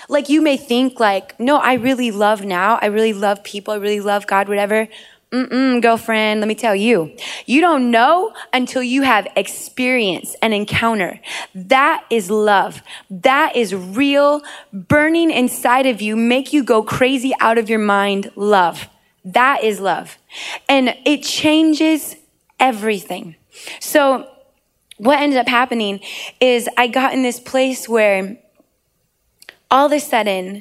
Like you may think like, no, I really love now. I really love people. I really love God, whatever. Girlfriend, let me tell you, you don't know until you have experience and encounter. That is love. That is real, burning inside of you, make you go crazy out of your mind love. That is love. And it changes everything. So what ended up happening is I got in this place where all of a sudden,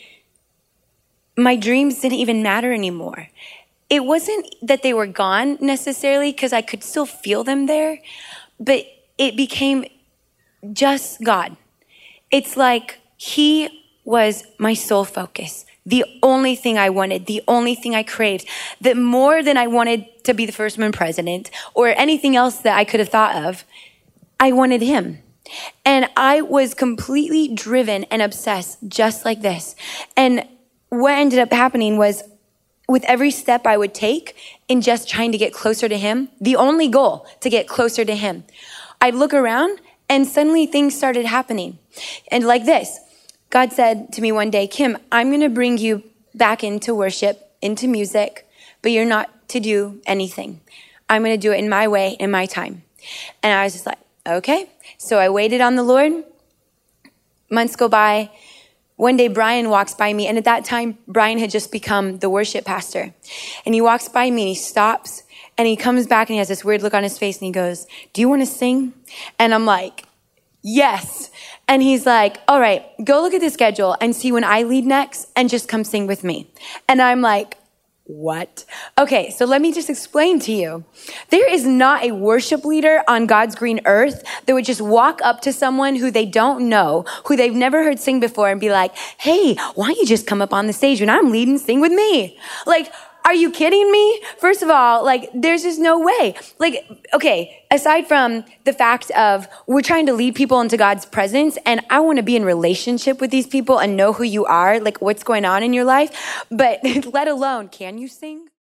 my dreams didn't even matter anymore. It wasn't that they were gone necessarily because I could still feel them there, but it became just God. It's like he was my sole focus, the only thing I wanted, the only thing I craved, that more than I wanted to be the first woman president or anything else that I could have thought of, I wanted him. And I was completely driven and obsessed just like this. And what ended up happening was with every step I would take in just trying to get closer to him, the only goal to get closer to him, I'd look around and suddenly things started happening. And like this, God said to me one day, Kim, I'm going to bring you back into worship, into music, but you're not to do anything. I'm going to do it in my way, in my time. And I was just like, okay. So I waited on the Lord. Months go by. One day, Brian walks by me. And at that time, Brian had just become the worship pastor. And he walks by me and he stops and he comes back and he has this weird look on his face and he goes, do you want to sing? And I'm like, yes. And he's like, all right, go look at the schedule and see when I lead next and just come sing with me. And I'm like, what? Okay, so let me just explain to you. There is not a worship leader on God's green earth that would just walk up to someone who they don't know, who they've never heard sing before and be like, hey, why don't you just come up on the stage when I'm leading, sing with me? Like, are you kidding me? First of all, like, there's just no way. Like, okay, aside from the fact of we're trying to lead people into God's presence and I want to be in relationship with these people and know who you are, like what's going on in your life, but let alone, can you sing?